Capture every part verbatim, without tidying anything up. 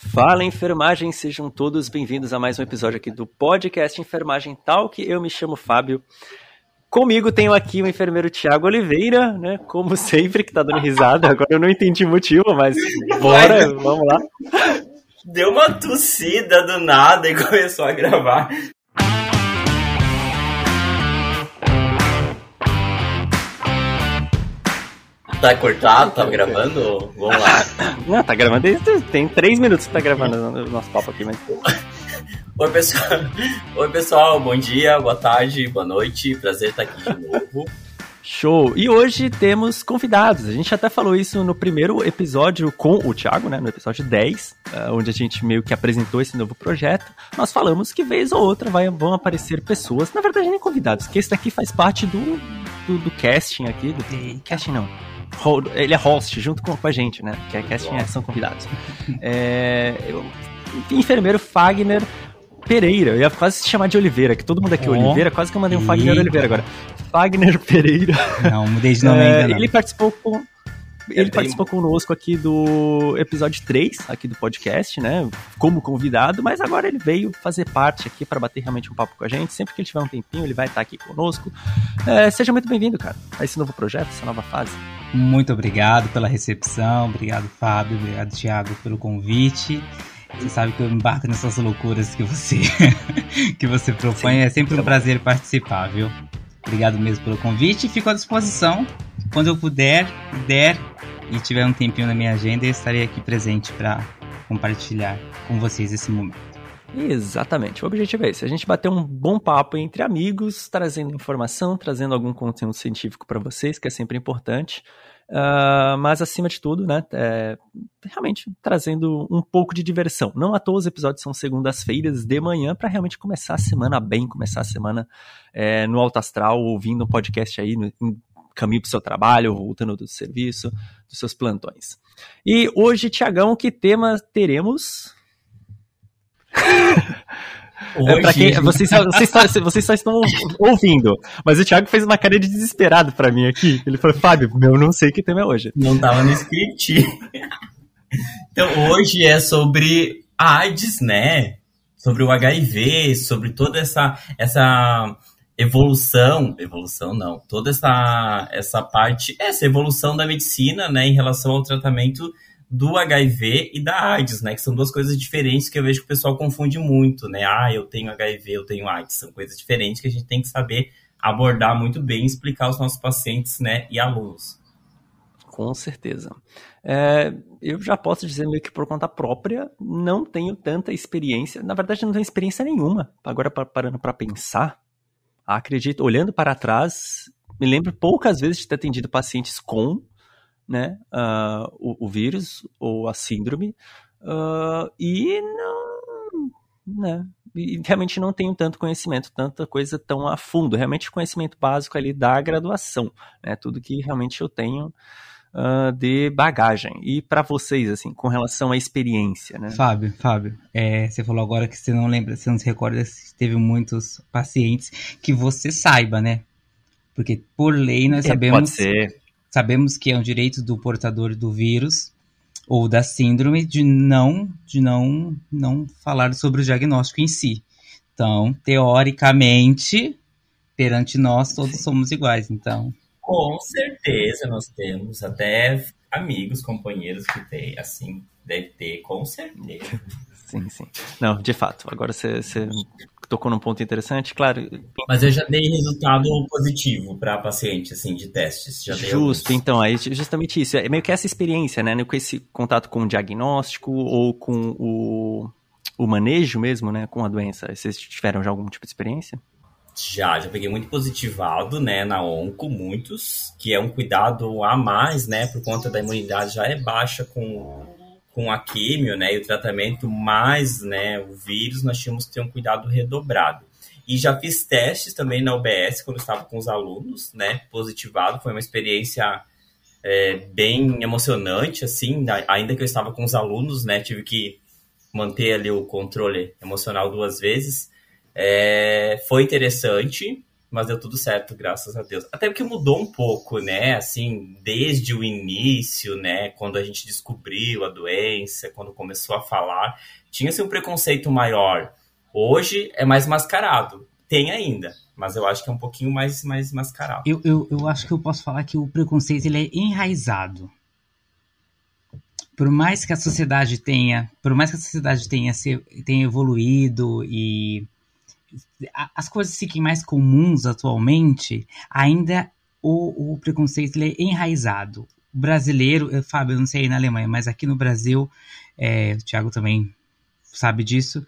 Fala, enfermagem, sejam todos bem-vindos a mais um episódio aqui do podcast Enfermagem Talk. Eu me chamo Fábio. Comigo tenho aqui o enfermeiro Thiago Oliveira, né? Como sempre, que tá dando risada. Agora eu não entendi o motivo, mas bora, vamos lá. Deu uma tossida do nada e começou a gravar. Tá cortado? Tá gravando? Vamos lá. Não, tá gravando desde... Tem três minutos que tá gravando o nosso papo aqui, mas... Oi, pessoal. Oi, pessoal. Bom dia, boa tarde, boa noite. Prazer estar aqui de novo. Show! E hoje temos convidados. A gente até falou isso no primeiro episódio com o Thiago, né? No episódio dez, onde a gente meio que apresentou esse novo projeto. Nós falamos que vez ou outra vai, vão aparecer pessoas, na verdade nem convidados, que esse daqui faz parte do, do, do casting aqui. Do, casting não. Ele é host junto com, com a gente, né? Que é casting é, são convidados. É, eu, enfermeiro Fagner Pereira. Eu ia quase se chamar de Oliveira, que todo mundo aqui é oh. Oliveira. Quase que eu mandei um Fagner Oliveira agora. Fagner Pereira. Não, mudei de nome é, ainda não. Ele participou com... Ele participou conosco aqui do episódio três, aqui do podcast, né, como convidado, mas agora ele veio fazer parte aqui para bater realmente um papo com a gente. Sempre que ele tiver um tempinho, ele vai estar aqui conosco. É, seja muito bem-vindo, cara, a esse novo projeto, essa nova fase. Muito obrigado pela recepção, obrigado, Fábio, obrigado, Thiago, pelo convite. Você sabe que eu embarco nessas loucuras que você, que você propõe. Sim, é sempre um prazer participar, viu? Obrigado mesmo pelo convite e fico à disposição. Quando eu puder, der e tiver um tempinho na minha agenda, eu estarei aqui presente para compartilhar com vocês esse momento. Exatamente, o objetivo é esse, a gente bater um bom papo entre amigos, trazendo informação, trazendo algum conteúdo científico para vocês, que é sempre importante, uh, mas acima de tudo, né, é, realmente trazendo um pouco de diversão. Não à toa os episódios são segundas-feiras de manhã para realmente começar a semana bem, começar a semana é, no alto astral, ouvindo um podcast aí no, em caminho para o seu trabalho, voltando do serviço, dos seus plantões. E hoje, Thiagão, que tema teremos? Hoje... É, pra quem, vocês, só, vocês, só, vocês só estão ouvindo, mas o Thiago fez uma cara de desesperado pra mim aqui. Ele falou, Fábio, eu não sei que tema é hoje. Não tava no script. Então, hoje é sobre a AIDS, né? Sobre o H I V, sobre toda essa... essa... evolução, evolução não, toda essa, essa parte, essa evolução da medicina, né, em relação ao tratamento do H I V e da AIDS, né, que são duas coisas diferentes que eu vejo que o pessoal confunde muito, né, ah, eu tenho H I V, eu tenho AIDS, são coisas diferentes que a gente tem que saber abordar muito bem e explicar aos nossos pacientes, né, e alunos. Com certeza. É, eu já posso dizer meio que por conta própria, não tenho tanta experiência, na verdade não tenho experiência nenhuma, agora parando para pensar, acredito, olhando para trás, me lembro poucas vezes de ter atendido pacientes com, né, uh, o, o vírus ou a síndrome, uh, e não, né, e realmente não tenho tanto conhecimento, tanta coisa tão a fundo, realmente conhecimento básico ali da graduação, né, tudo que realmente eu tenho uh, de bagagem. E para vocês, assim, com relação à experiência, né? Fábio, Fábio, é, você falou agora que você não lembra, você não se recorda se teve muitos pacientes, que você saiba, né? Porque por lei nós é, sabemos, pode ser. sabemos que é um direito do portador do vírus ou da síndrome de não, de não, não falar sobre o diagnóstico em si. Então, teoricamente, perante nós todos Sim. somos iguais, então... Com certeza, nós temos até amigos, companheiros que tem, assim, deve ter, com certeza. Sim, sim. Não, de fato, agora você, você tocou num ponto interessante, claro. Mas eu já dei resultado positivo para paciente, assim, de testes. Já Justo, dei então, é justamente isso, é meio que essa experiência, né, com esse contato com o diagnóstico ou com o, o manejo mesmo, né, com a doença. Vocês tiveram já algum tipo de experiência? Já, já peguei muito positivado, né, na onco, muitos, que é um cuidado a mais, né, por conta da imunidade já é baixa com, com a químio, né, e o tratamento, mais, né, o vírus, nós tínhamos que ter um cuidado redobrado. E já fiz testes também na U B S, quando eu estava com os alunos, né, positivado, foi uma experiência é, bem emocionante, assim, ainda que eu estava com os alunos, né, tive que manter ali o controle emocional duas vezes. É, foi interessante, mas deu tudo certo, graças a Deus. Até porque mudou um pouco, né? Assim, desde o início, né? Quando a gente descobriu a doença, quando começou a falar, tinha-se um preconceito maior. Hoje é mais mascarado. Tem ainda, mas eu acho que é um pouquinho mais, mais mascarado. Eu, eu, eu acho que eu posso falar que o preconceito ele é enraizado. Por mais que a sociedade tenha, por mais que a sociedade tenha, tenha evoluído e as coisas fiquem mais comuns atualmente, ainda o, o preconceito ele é enraizado. O brasileiro, eu, Fábio, eu não sei aí na Alemanha, mas aqui no Brasil, é, o Thiago também sabe disso,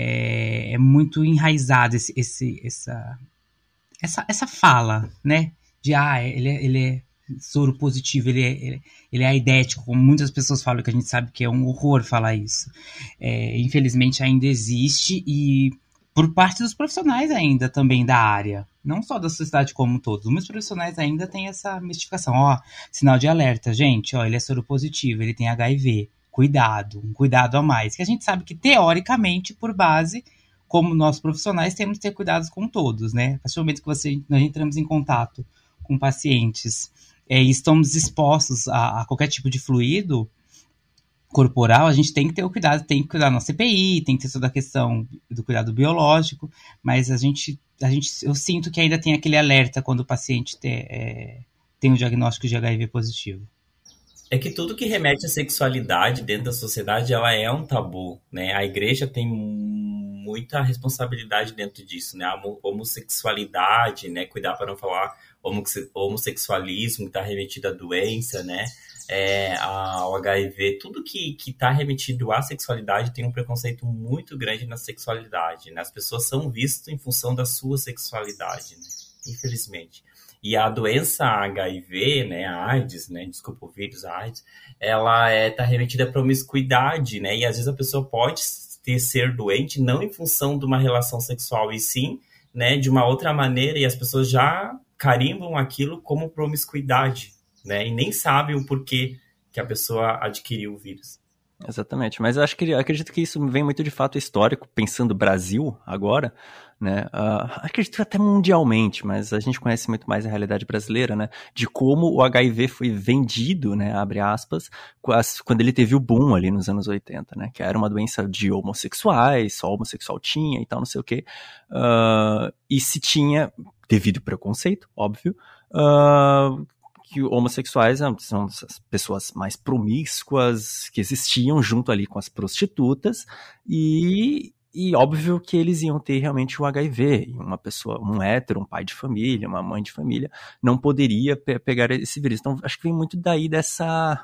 é, é muito enraizado esse, esse, essa, essa, essa fala, né? De, ah, ele é, ele é soro positivo, ele é, ele, ele é aidético, como muitas pessoas falam, que a gente sabe que é um horror falar isso. É, infelizmente ainda existe e por parte dos profissionais ainda também da área, não só da sociedade como um todo. Muitos profissionais ainda têm essa mistificação. Ó, sinal de alerta, gente, ó, ele é soro positivo, ele tem H I V. Cuidado, um cuidado a mais. Que a gente sabe que, teoricamente, por base, como nós profissionais, temos que ter cuidados com todos, né? A partir do momento que você, nós entramos em contato com pacientes é, e estamos expostos a, a qualquer tipo de fluido corporal, a gente tem que ter o cuidado, tem que cuidar da nossa C P I, tem que ter toda a questão do cuidado biológico, mas a gente, a gente eu sinto que ainda tem aquele alerta quando o paciente te, é, tem o diagnóstico de H I V positivo. É que tudo que remete à sexualidade dentro da sociedade, ela é um tabu, né? A igreja tem muita responsabilidade dentro disso, né? A homossexualidade, né? Cuidar para não falar homossexualismo, que está remetido à doença, né? É, ao H I V, tudo que está remetido à sexualidade tem um preconceito muito grande na sexualidade, né? As pessoas são vistas em função da sua sexualidade, né? Infelizmente. E a doença H I V, né, a AIDS, né, desculpa o vírus, a AIDS, ela é, tá remetida à promiscuidade, né, e às vezes a pessoa pode ter, ser doente não em função de uma relação sexual, e sim, né, de uma outra maneira, e as pessoas já carimbam aquilo como promiscuidade, né, e nem sabem o porquê que a pessoa adquiriu o vírus. Exatamente, mas eu acho que eu acredito que isso vem muito de fato histórico, pensando Brasil agora, né? Uh, acredito até mundialmente, mas a gente conhece muito mais a realidade brasileira, né? De como o H I V foi vendido, né? Abre aspas, quando ele teve o boom ali nos anos oitenta, né? Que era uma doença de homossexuais, só homossexual tinha e tal, não sei o quê. Uh, e se tinha, devido ao preconceito, óbvio, uh, que homossexuais são as pessoas mais promíscuas que existiam junto ali com as prostitutas e, e óbvio que eles iam ter realmente o H I V. E uma pessoa, um hétero, um pai de família, uma mãe de família, não poderia pe- pegar esse vírus. Então, acho que vem muito daí dessa...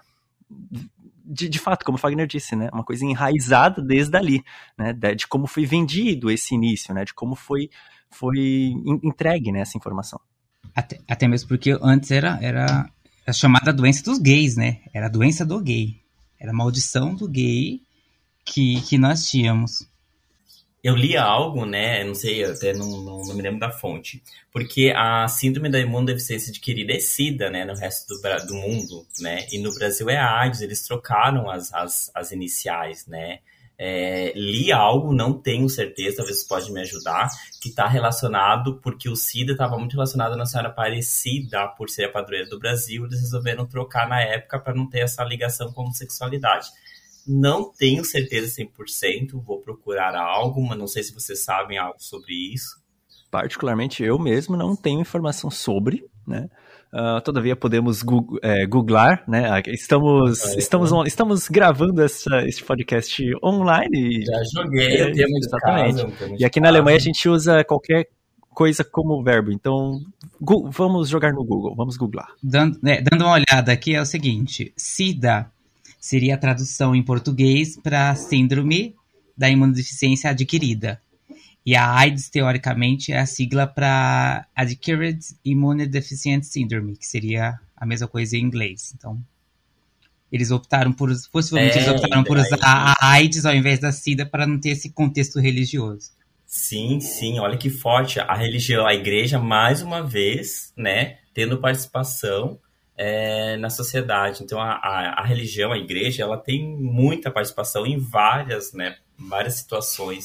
De, de fato, como o Fagner disse, né? Uma coisa enraizada desde ali, né? De, de como foi vendido esse início, né? De como foi, foi entregue, né, essa informação. Até, até mesmo porque antes era, era a chamada doença dos gays, né? Era a doença do gay. Era a maldição do gay que, que nós tínhamos. Eu li algo, né? Não sei, até não, não, não me lembro da fonte. Porque a síndrome da imunodeficiência adquirida é SIDA, né? No resto do, do mundo, né? E no Brasil é a AIDS. Eles trocaram as, as, as iniciais, né? É, li algo, não tenho certeza, talvez você pode me ajudar, que está relacionado, porque o SIDA estava muito relacionado à Nossa Senhora Aparecida, por ser a padroeira do Brasil, eles resolveram trocar na época para não ter essa ligação com a homossexualidade. Não tenho certeza cem por cento, vou procurar algo, mas não sei se vocês sabem algo sobre isso. Particularmente eu mesmo não tenho informação sobre, né? Uh, todavia podemos gu- é, googlar, né? Estamos, é, estamos, on- estamos gravando essa, esse podcast online. E, já joguei é, o tema de exatamente. casa. Um tema de e aqui na casa. Alemanha a gente usa qualquer coisa como verbo, então gu- vamos jogar no Google, vamos googlar. Dando, né, dando uma olhada aqui, é o seguinte: SIDA seria a tradução em português para síndrome da imunodeficiência adquirida. E a AIDS, teoricamente, é a sigla para Acquired Immunodeficiency Syndrome, que seria a mesma coisa em inglês. Então, eles optaram por, possivelmente, é, eles optaram por usar a AIDS ao invés da SIDA para não ter esse contexto religioso. Sim, sim, olha que forte. A religião, a igreja, mais uma vez, né, tendo participação é, na sociedade. Então, a, a, a religião, a igreja, ela tem muita participação em várias, né, várias situações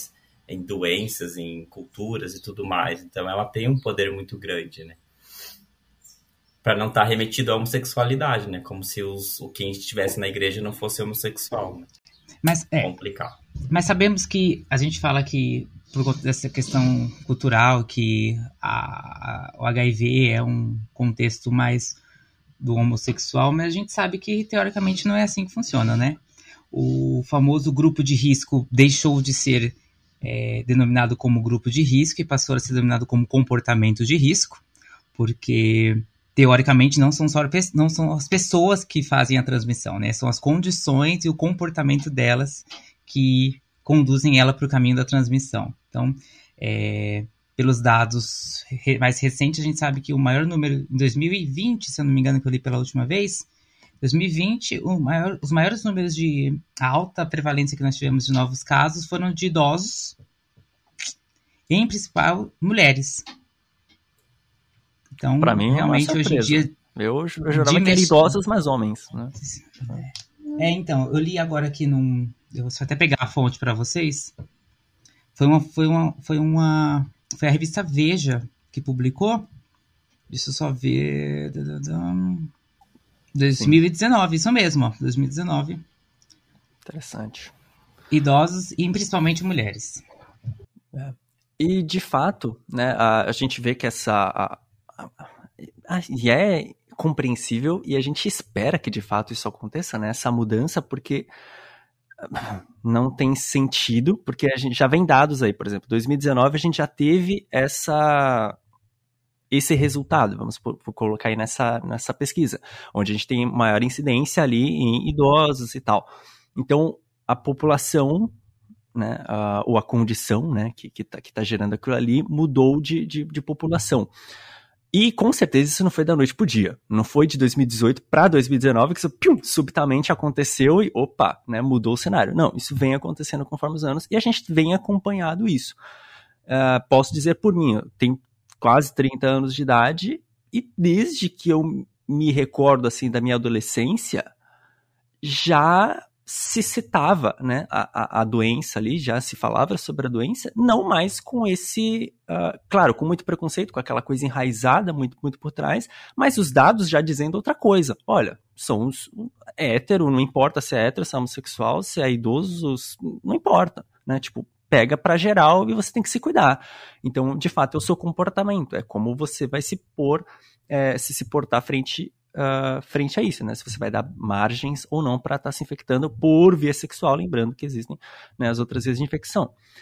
em doenças, em culturas e tudo mais. Então ela tem um poder muito grande, né? Para não estar remetido à homossexualidade, né? Como se os, o quem estivesse na igreja não fosse homossexual, né? Mas é Complicado. Mas sabemos que a gente fala que, por conta dessa questão cultural, que a, a, o H I V é um contexto mais do homossexual, mas a gente sabe que, teoricamente, não é assim que funciona, né? O famoso grupo de risco deixou de ser é, denominado como grupo de risco e passou a ser denominado como comportamento de risco, porque, teoricamente, não são só não são as pessoas que fazem a transmissão, né? São as condições e o comportamento delas que conduzem ela para o caminho da transmissão. Então, é, pelos dados re- mais recentes, a gente sabe que o maior número, em dois mil e vinte, se eu não me engano, que eu li pela última vez, dois mil e vinte, o maior, os maiores números de alta prevalência que nós tivemos de novos casos foram de idosos, em principal, mulheres. Então, Pra mim, é uma realmente, hoje em surpresa. dia... Eu, ju- eu jurava de que era mex- idosos, mas homens, né? É, então, eu li agora aqui num... Eu vou até pegar a fonte para vocês. Foi uma, foi uma, foi uma, foi a revista Veja que publicou. Deixa eu só ver. dois mil e dezenove, isso mesmo, ó, dois mil e dezenove. Interessante. Idosos e principalmente mulheres. E, de fato, né, a, a gente vê que essa... A, a, a, e é compreensível, e a gente espera que, de fato, isso aconteça, né? Essa mudança, porque não tem sentido, porque a gente já vem dados aí, por exemplo, dois mil e dezenove a gente já teve essa, esse resultado, vamos por, por colocar aí nessa, nessa pesquisa, onde a gente tem maior incidência ali em idosos e tal. Então, a população, né, a, ou a condição, né, que, que, tá, que tá gerando aquilo ali, mudou de, de, de população. E, com certeza, isso não foi da noite pro dia. Não foi de dois mil e dezoito para dois mil e dezenove que isso pium, subitamente aconteceu e, opa, né, mudou o cenário. Não, isso vem acontecendo conforme os anos e a gente vem acompanhando isso. Uh, posso dizer por mim, eu tenho quase trinta anos de idade e desde que eu me recordo, assim, da minha adolescência, já se citava, né, a, a, a doença ali, já se falava sobre a doença, não mais com esse, uh, claro, com muito preconceito, com aquela coisa enraizada muito, muito por trás, mas os dados já dizendo outra coisa. Olha, somos hétero, não importa se é hétero, se é homossexual, se é idoso, não importa, né, tipo, pega pra geral e você tem que se cuidar. Então, de fato, é o seu comportamento, é como você vai se pôr, é, se se portar frente Uh, frente a isso, né? Se você vai dar margens ou não para estar tá se infectando por via sexual, lembrando que existem, né, as outras vias de infecção.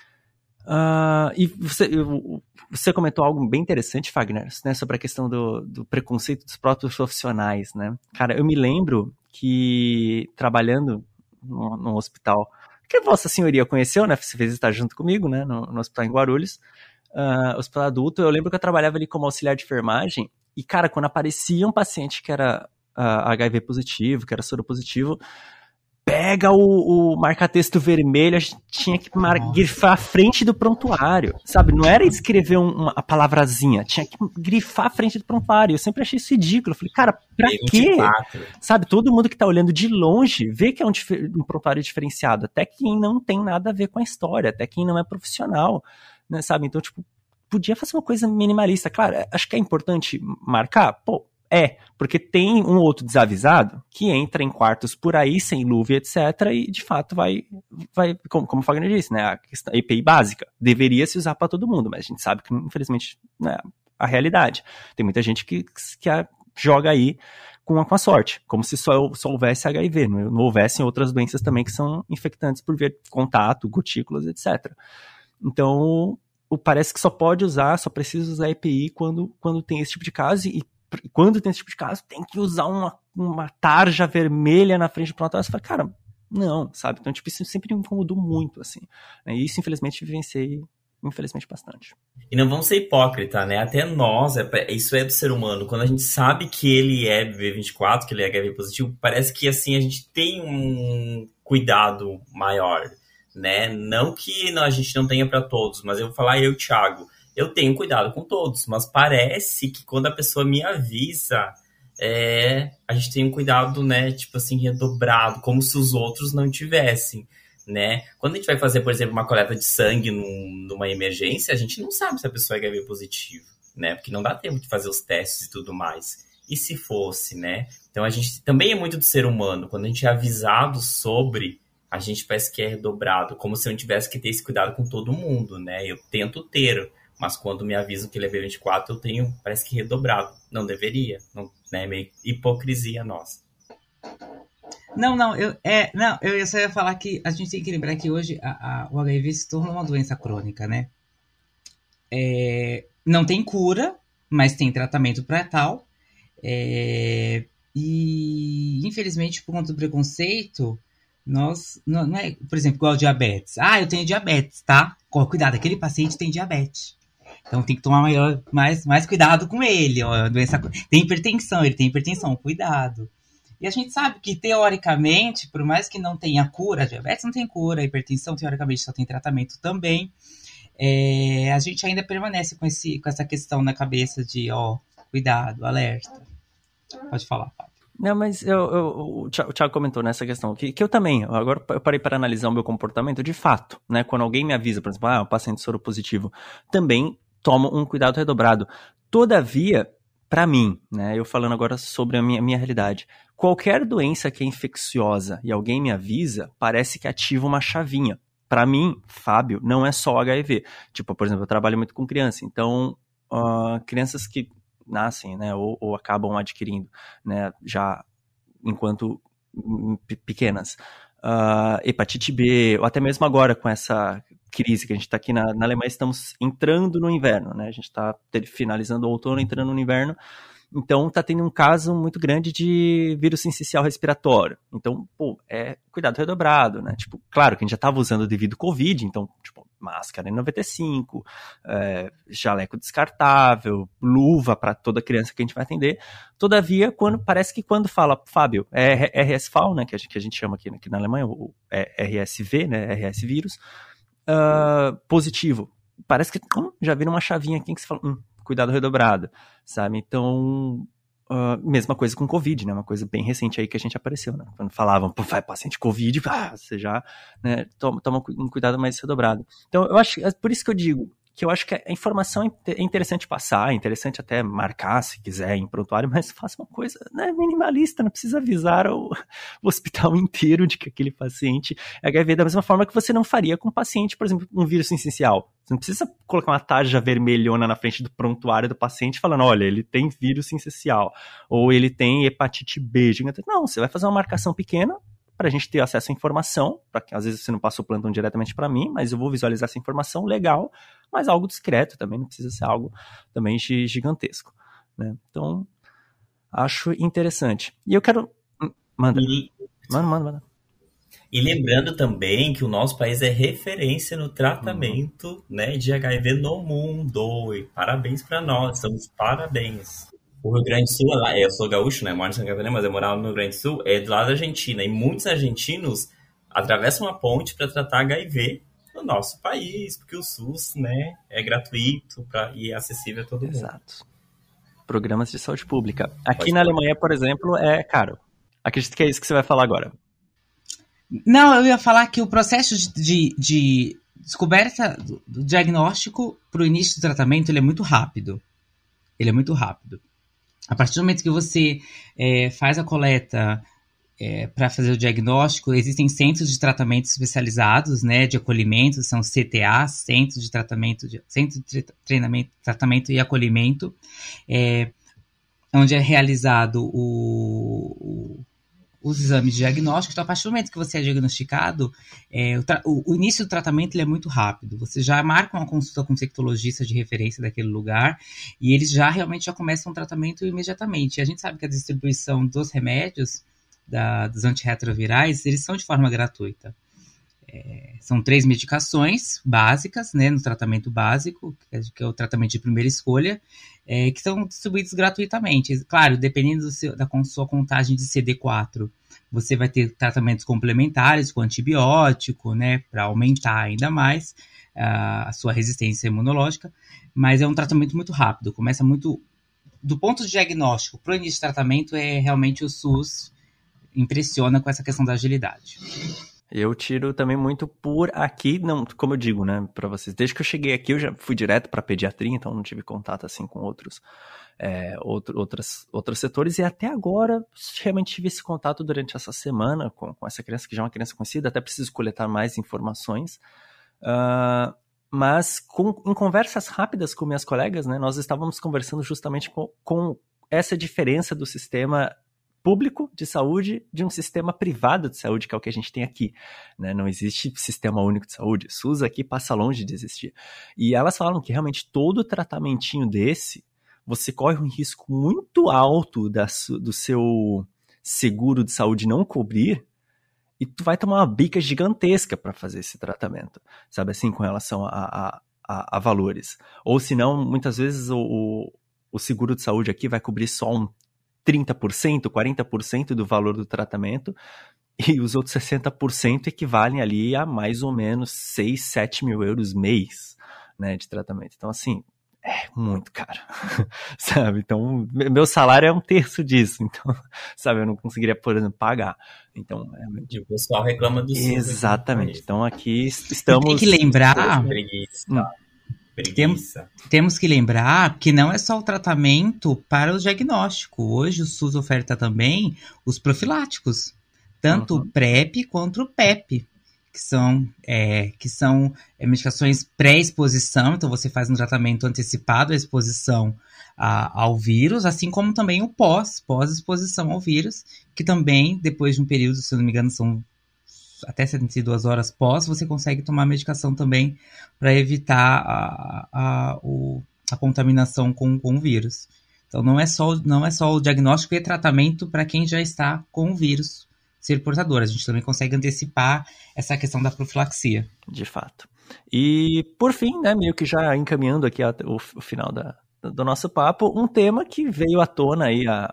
Uh, e você, você comentou algo bem interessante, Fagner, né, sobre a questão do, do preconceito dos próprios profissionais, né? Cara, eu me lembro que trabalhando no, no hospital, que a Vossa Senhoria conheceu, né? Você fez estar junto comigo, né? No, no hospital em Guarulhos, uh, hospital adulto, eu lembro que eu trabalhava ali como auxiliar de enfermagem. E, cara, quando aparecia um paciente que era uh, H I V positivo, que era soropositivo, pega o, o marca-texto vermelho, a gente tinha que mar- grifar a frente do prontuário, sabe? Não era escrever um, uma palavrazinha, tinha que grifar a frente do prontuário. Eu sempre achei isso ridículo. Eu falei, cara, pra quê? Sabe, todo mundo que tá olhando de longe vê que é um, dif- um prontuário diferenciado, até quem não tem nada a ver com a história, até quem não é profissional, né, sabe? Então, tipo, podia fazer uma coisa minimalista. Claro, acho que é importante marcar. Pô, é, porque tem um outro desavisado que entra em quartos por aí, sem luva, etcétera, e de fato vai, vai como, como o Fagner disse, né, a questão, a E P I básica, deveria se usar para todo mundo, mas a gente sabe que, infelizmente, não é a realidade. Tem muita gente que, que a, joga aí com a, com a sorte, como se só, só houvesse H I V, não, não houvessem outras doenças também que são infectantes por via de contato, gotículas, etcétera. Então, parece que só pode usar, só precisa usar E P I quando, quando tem esse tipo de caso, e quando tem esse tipo de caso, tem que usar uma, uma tarja vermelha na frente do prontuário. Você fala, cara, não, sabe? Então, tipo, isso sempre me incomodou muito, assim. E isso, infelizmente, vivenciei, infelizmente, bastante. E não vamos ser hipócrita, né? Até nós, é, isso é do ser humano. Quando a gente sabe que ele é B vinte e quatro, que ele é H I V positivo, parece que, assim, a gente tem um cuidado maior, né? Não que não, a gente não tenha para todos, mas eu vou falar eu, Thiago, eu tenho cuidado com todos, mas parece que quando a pessoa me avisa, é, a gente tem um cuidado, né, tipo assim, redobrado, como se os outros não tivessem. né? Quando a gente vai fazer, por exemplo, uma coleta de sangue num, numa emergência, a gente não sabe se a pessoa é H I V positivo, né? Porque não dá tempo de fazer os testes e tudo mais. E se fosse, né? Então a gente também é muito do ser humano. Quando a gente é avisado sobre, a gente parece que é redobrado, como se eu não tivesse que ter esse cuidado com todo mundo, né? Eu tento ter, mas quando me avisam que ele é B vinte e quatro, eu tenho, parece que redobrado. Não deveria, não, né? É meio hipocrisia nossa. Não, não, eu, é, não, eu só ia falar que a gente tem que lembrar que hoje a, a, o H I V se tornou uma doença crônica, né? É, não tem cura, mas tem tratamento para tal. É, e, infelizmente, por conta do preconceito, nós, não, não é, por exemplo, igual diabetes. Ah, eu tenho diabetes, tá? Cuidado, aquele paciente tem diabetes. Então tem que tomar maior, mais, mais cuidado com ele. Ó, doença, tem hipertensão, ele tem hipertensão, cuidado. E a gente sabe que, teoricamente, por mais que não tenha cura, a diabetes não tem cura, a hipertensão, teoricamente, só tem tratamento também, é, a gente ainda permanece com, esse, com essa questão na cabeça de, ó, cuidado, alerta. Pode falar, Fábio. Não, mas eu, eu, o Thiago comentou nessa questão, que, que eu também, agora eu parei para analisar o meu comportamento, de fato, né, quando alguém me avisa, por exemplo, ah, um paciente soropositivo, também tomo um cuidado redobrado. Todavia, para mim, né, eu falando agora sobre a minha, minha realidade, qualquer doença que é infecciosa e alguém me avisa, parece que ativa uma chavinha. Para mim, Fábio, não é só H I V. Tipo, por exemplo, eu trabalho muito com criança, então, uh, crianças que nascem, né, ou, ou acabam adquirindo, né, já enquanto p- pequenas, uh, hepatite B, ou até mesmo agora com essa crise que a gente está aqui na, na Alemanha, estamos entrando no inverno, né, a gente está finalizando o outono, entrando no inverno, então tá tendo um caso muito grande de vírus sincicial respiratório, então, pô, é cuidado redobrado, né, tipo, claro que a gente já estava usando devido Covid, então, tipo, máscara N noventa e cinco, é, jaleco descartável, luva para toda criança que a gente vai atender. Todavia, quando, parece que quando fala, Fábio, é R S V A, né, que a gente, que a gente chama aqui, aqui na Alemanha, o é R S V, né, R S vírus, uh, positivo. Parece que hum, já vira uma chavinha aqui que você fala, hum, cuidado redobrado, sabe? Então, uh, mesma coisa com Covid, né? Uma coisa bem recente aí que a gente apareceu, né? Quando falavam, pô, vai paciente Covid, ah, você já, né, toma, toma um cuidado mais redobrado. Então, eu acho, é por isso que eu digo que eu acho que a informação é interessante passar, é interessante até marcar, se quiser, em prontuário, mas faça uma coisa, né, minimalista, não precisa avisar o, o hospital inteiro de que aquele paciente é H I V, da mesma forma que você não faria com um paciente, por exemplo, um vírus sincicial. Você não precisa colocar uma tarja vermelhona na frente do prontuário do paciente falando, olha, ele tem vírus sincicial, ou ele tem hepatite B. Não, você vai fazer uma marcação pequena, para a gente ter acesso à informação, para que às vezes você não passa o plantão diretamente para mim, mas eu vou visualizar essa informação, legal, mas algo discreto também, não precisa ser algo também gigantesco, né? Então, acho interessante. E eu quero... Manda. E... Manda, manda, manda. E lembrando também que o nosso país é referência no tratamento, uhum, né, de H I V no mundo. E parabéns para nós, estamos parabéns. O Rio Grande do Sul, eu sou gaúcho, né, moro em São Catarina, mas eu morava no Rio Grande do Sul, é do lado da Argentina. E muitos argentinos atravessam uma ponte para tratar H I V no nosso país, porque o SUS, né, é gratuito pra, e é acessível a todo mundo. Exato. Programas de saúde pública. Aqui Pode na falar. Alemanha, por exemplo, é caro. Acredito que é isso que você vai falar agora. Não, eu ia falar que o processo de, de, de descoberta do, do diagnóstico para o início do tratamento, ele é muito rápido. Ele é muito rápido. A partir do momento que você é, faz a coleta é, para fazer o diagnóstico, existem centros de tratamento especializados, né, de acolhimento, são C T As, Centros de Tratamento, de, Centro de Treinamento, Tratamento e Acolhimento, é, onde é realizado o, o, os exames de diagnóstico. Então, a partir do momento que você é diagnosticado, é, o, tra- o, o início do tratamento ele é muito rápido. Você já marca uma consulta com um infectologista de referência daquele lugar e eles já realmente já começam o tratamento imediatamente. E a gente sabe que a distribuição dos remédios, da, dos antirretrovirais, eles são de forma gratuita. É, são três medicações básicas, né, no tratamento básico, que é, que é o tratamento de primeira escolha, é, que são distribuídos gratuitamente. Claro, dependendo do seu, da sua contagem de C D quatro, você vai ter tratamentos complementares com antibiótico, né, para aumentar ainda mais uh, a sua resistência imunológica, mas é um tratamento muito rápido, começa muito... Do ponto de diagnóstico para o início de tratamento, é realmente o SUS impressiona com essa questão da agilidade. Eu tiro também muito por aqui, não, como eu digo, né, pra vocês. Desde que eu cheguei aqui, eu já fui direto pra pediatria, então não tive contato, assim, com outros, é, outro, outras, outros setores. E até agora, realmente tive esse contato durante essa semana com, com essa criança, que já é uma criança conhecida. Até preciso coletar mais informações. Uh, mas com, em conversas rápidas com minhas colegas, né, nós estávamos conversando justamente com, com essa diferença do sistema público de saúde de um sistema privado de saúde, que é o que a gente tem aqui, né? Não existe sistema único de saúde. SUS aqui passa longe de existir. E elas falam que realmente todo tratamentinho desse, você corre um risco muito alto da, do seu seguro de saúde não cobrir, e tu vai tomar uma bica gigantesca para fazer esse tratamento, sabe assim, com relação a, a, a, a valores. Ou senão, muitas vezes o, o, o seguro de saúde aqui vai cobrir só um trinta por cento, quarenta por cento do valor do tratamento, e os outros sessenta por cento equivalem ali a mais ou menos seis, sete mil euros mês, né, de tratamento. Então, assim, é muito caro, sabe? Então, meu salário é um terço disso, então, sabe, eu não conseguiria, por exemplo, pagar. Então, é... o pessoal reclama do SUS. Exatamente. Então, aqui estamos... Tem que lembrar... Hum. Temos, temos que lembrar que não é só o tratamento para o diagnóstico. Hoje o SUS oferta também os profiláticos, tanto uhum. o PrEP quanto o PEP, que são, é, que são é, medicações pré-exposição. Então você faz um tratamento antecipado à exposição a, ao vírus, assim como também o pós, pós-exposição ao vírus, que também, depois de um período, se eu não me engano, são até setenta e duas horas pós, você consegue tomar medicação também para evitar a, a, o, a contaminação com, com o vírus. Então não é, só, não é só o diagnóstico e tratamento para quem já está com o vírus ser portador. A gente também consegue antecipar essa questão da profilaxia. De fato. E por fim, né, meio que já encaminhando aqui a, o, o final da, do nosso papo, um tema que veio à tona aí há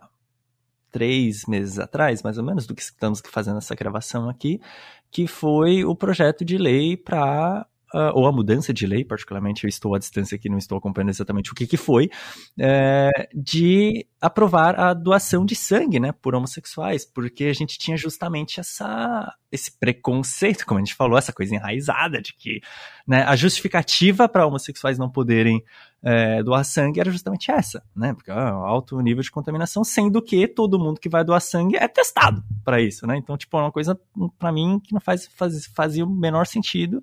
três meses atrás, mais ou menos, do que estamos fazendo essa gravação aqui, que foi o projeto de lei para, uh, ou a mudança de lei, particularmente eu estou à distância aqui, não estou acompanhando exatamente o que que foi, é, de aprovar a doação de sangue, né, por homossexuais, porque a gente tinha justamente essa, esse preconceito, como a gente falou, essa coisa enraizada de que, né, a justificativa para homossexuais não poderem É, doar sangue era justamente essa, né? Porque é um alto nível de contaminação, sendo que todo mundo que vai doar sangue é testado para isso, né? Então, tipo, é uma coisa, para mim, que não faz, faz, fazia o menor sentido.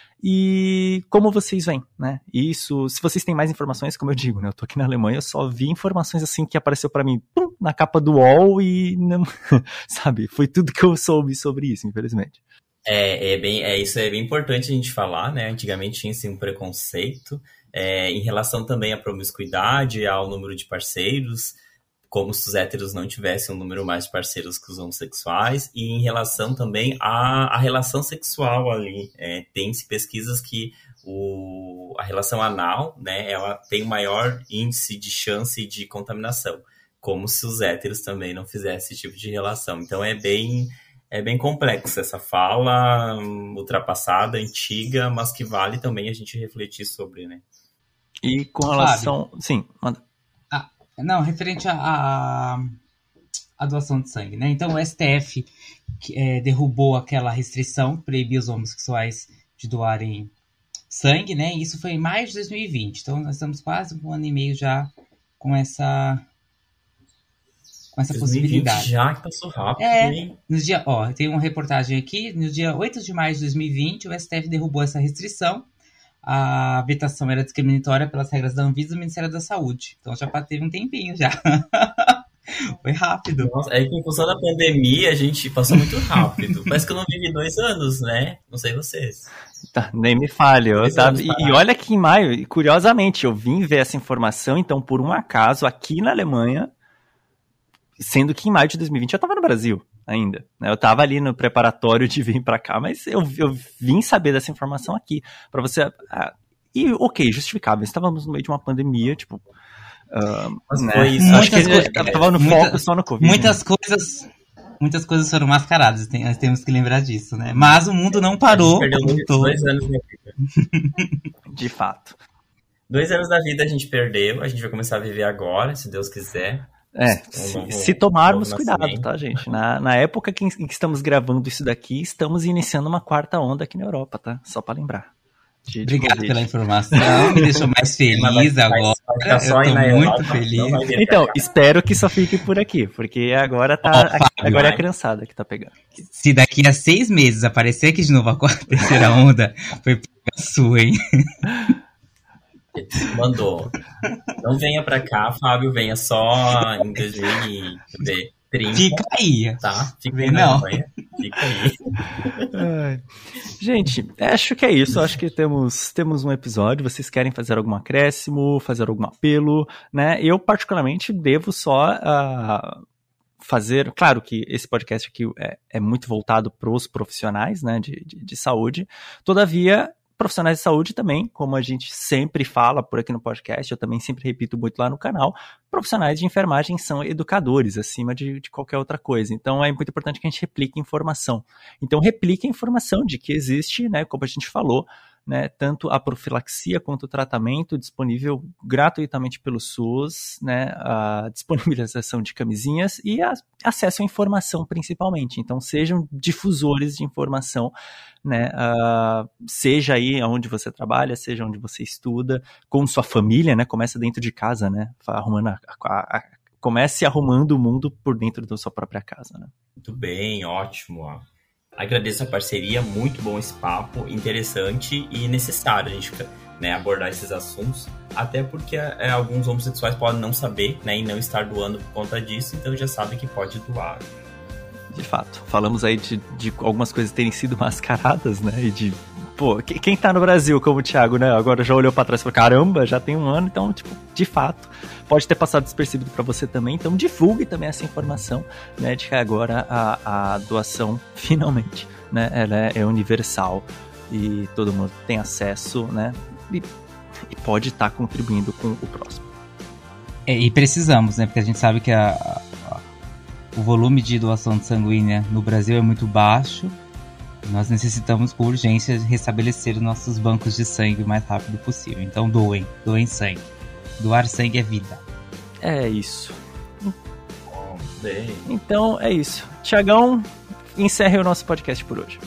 E como vocês veem, né? Isso, se vocês têm mais informações, como eu digo, né? Eu tô aqui na Alemanha, eu só vi informações assim que apareceu para mim, pum, na capa do U O L e, não, sabe? Foi tudo que eu soube sobre isso, infelizmente. É, é bem, é, isso é bem importante a gente falar, né? Antigamente tinha assim, um preconceito é, em relação também à promiscuidade, ao número de parceiros, como se os héteros não tivessem um número mais de parceiros que os homossexuais, e em relação também à, à relação sexual ali. É, tem-se pesquisas que o, a relação anal, né, ela tem o maior índice de chance de contaminação, como se os héteros também não fizessem esse tipo de relação. Então é bem... É bem complexa essa fala, ultrapassada, antiga, mas que vale também a gente refletir sobre, né? E com relação... Fábio, sim, manda. Ah, não, referente à doação de sangue, né? Então o S T F é, derrubou aquela restrição, proibir os homossexuais de doarem sangue, né? E isso foi em maio de dois mil e vinte. Então nós estamos quase um ano e meio já com essa... com essa dois mil e vinte possibilidade. Já que passou rápido, é, hein? No dia, ó, tem uma reportagem aqui, no dia oito de maio de dois mil e vinte, o S T F derrubou essa restrição. A vetação era discriminatória pelas regras da Anvisa e do Ministério da Saúde. Então já teve um tempinho já. Foi rápido. Nossa, é que em função da pandemia a gente passou muito rápido. Parece que eu não vivi dois anos, né? Não sei vocês. Tá, nem me falhe. Eu tava... e, e olha que em maio, curiosamente, eu vim ver essa informação, então por um acaso, aqui na Alemanha, sendo que em maio de dois mil e vinte eu tava no Brasil ainda, né? Eu tava ali no preparatório de vir pra cá, mas eu, eu vim saber dessa informação aqui, pra você... Ah, e ok, justificável, estávamos no meio de uma pandemia, tipo... Uh, mas né? foi isso. Acho que Muitas ele coisas- tava no muita- foco só no Covid. Muitas coisas, muitas coisas foram mascaradas, tem- nós temos que lembrar disso, né? Mas o mundo não parou. A gente perdeu como dois, todo. dois anos da vida. De fato. Dois anos da vida a gente perdeu, a gente vai começar a viver agora, se Deus quiser. É, se, se tomarmos cuidado, tá, gente? Na, na época que, em que estamos gravando isso daqui, estamos iniciando uma quarta onda aqui na Europa, tá? Só pra lembrar. De, de Obrigado Covid. pela informação, me deixou mais feliz vai, agora. Vai, vai eu tô muito Europa, feliz. Então, espero que só fique por aqui, porque agora tá. Oh, Fábio, agora é a criançada que tá pegando. Se daqui a seis meses aparecer aqui de novo a terceira onda, foi pra sua, hein? Mandou. Não venha pra cá, Fábio, venha só em dois mil e trinta. Fica aí. Tá? Fica aí, não. Fica aí. Ai. Gente, acho que é isso. Acho que temos, temos um episódio. Vocês querem fazer algum acréscimo, fazer algum apelo, né? Eu, particularmente, devo só uh, fazer... Claro que esse podcast aqui é, é muito voltado para os profissionais, né, de, de, de saúde. Todavia... Profissionais de saúde também, como a gente sempre fala por aqui no podcast, eu também sempre repito muito lá no canal, profissionais de enfermagem são educadores, acima de, de qualquer outra coisa. Então é muito importante que a gente replique informação. Então replique a informação de que existe, né, como a gente falou, né, tanto a profilaxia quanto o tratamento disponível gratuitamente pelo SUS, né, a disponibilização de camisinhas e a, acesso à informação principalmente. Então sejam difusores de informação, né, uh, seja aí onde você trabalha, seja onde você estuda, com sua família, né, começa dentro de casa, né, arrumando a, a, a, comece arrumando o mundo por dentro da sua própria casa, né. Muito bem, ótimo, ó. Agradeço a parceria, muito bom esse papo, interessante e necessário a gente, né, abordar esses assuntos, até porque é, alguns homossexuais podem não saber, né, e não estar doando por conta disso, então já sabem que pode doar. De fato, falamos aí de, de algumas coisas terem sido mascaradas, né, e de, pô, quem tá no Brasil como o Thiago, né, agora já olhou pra trás e falou, caramba, já tem um ano, então, tipo, de fato, pode ter passado despercebido para você também, então divulgue também essa informação, né, de que agora a, a doação, finalmente, né, ela é, é universal e todo mundo tem acesso, né, e, e pode estar tá contribuindo com o próximo. É, e precisamos, né, porque a gente sabe que a, a, o volume de doação sanguínea no Brasil é muito baixo, nós necessitamos com urgência restabelecer nossos bancos de sangue o mais rápido possível, então doem, doem sangue. Doar sangue é vida. É isso. Bom, bem. Então é isso. Tiagão, encerre o nosso podcast por hoje.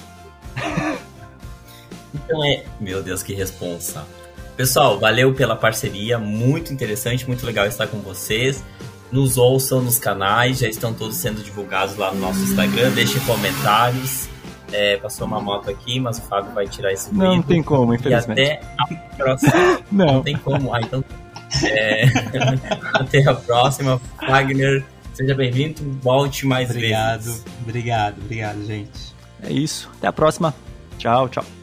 Então é... Meu Deus, que responsa. Pessoal, valeu pela parceria. Muito interessante, muito legal estar com vocês. Nos ouçam nos canais, já estão todos sendo divulgados lá no nosso Instagram. Deixem comentários. É, passou uma moto aqui, mas o Fábio vai tirar esse ruído. Não tem como, infelizmente. E até a próxima. Não. Não tem como. Ah, então... É... Até a próxima, Wagner. Seja bem-vindo, volte mais obrigado, vezes. Obrigado, obrigado, obrigado, gente. É isso. Até a próxima. Tchau, tchau.